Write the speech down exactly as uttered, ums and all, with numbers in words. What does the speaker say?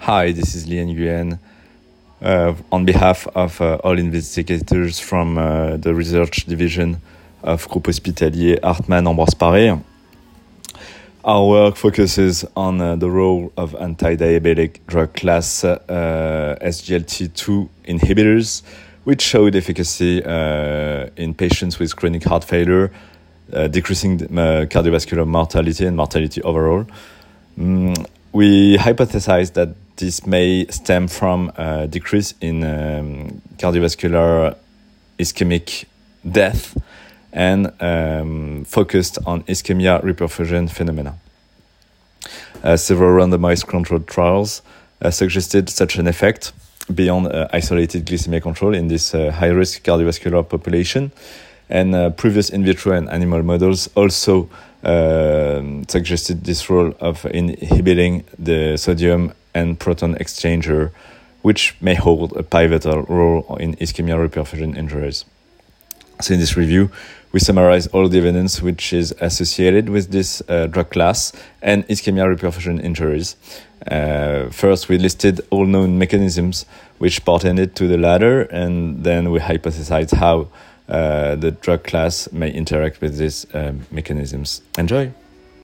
Hi, this is Lian Yuan. Uh, on behalf of uh, all investigators from uh, the research division of Groupe Hospitalier Hartmann Ambroise Paré, our work focuses on uh, the role of anti-diabetic drug class uh, S G L T two inhibitors, which showed efficacy uh, in patients with chronic heart failure, uh, decreasing uh, cardiovascular mortality and mortality overall. Mm, we hypothesized that this may stem from a decrease in um, cardiovascular ischemic death and um, focused on ischemia reperfusion phenomena. Uh, several randomized controlled trials uh, suggested such an effect beyond uh, isolated glycemia control in this uh, high-risk cardiovascular population. And uh, previous in vitro and animal models also uh, suggested this role of inhibiting the sodium and proton exchanger, which may hold a pivotal role in ischemia reperfusion injuries. So in this review, we summarize all the evidence which is associated with this uh, drug class and ischemia reperfusion injuries. Uh, first, we listed all known mechanisms which pertained to the latter, and then we hypothesized how uh, the drug class may interact with these uh, mechanisms. Enjoy!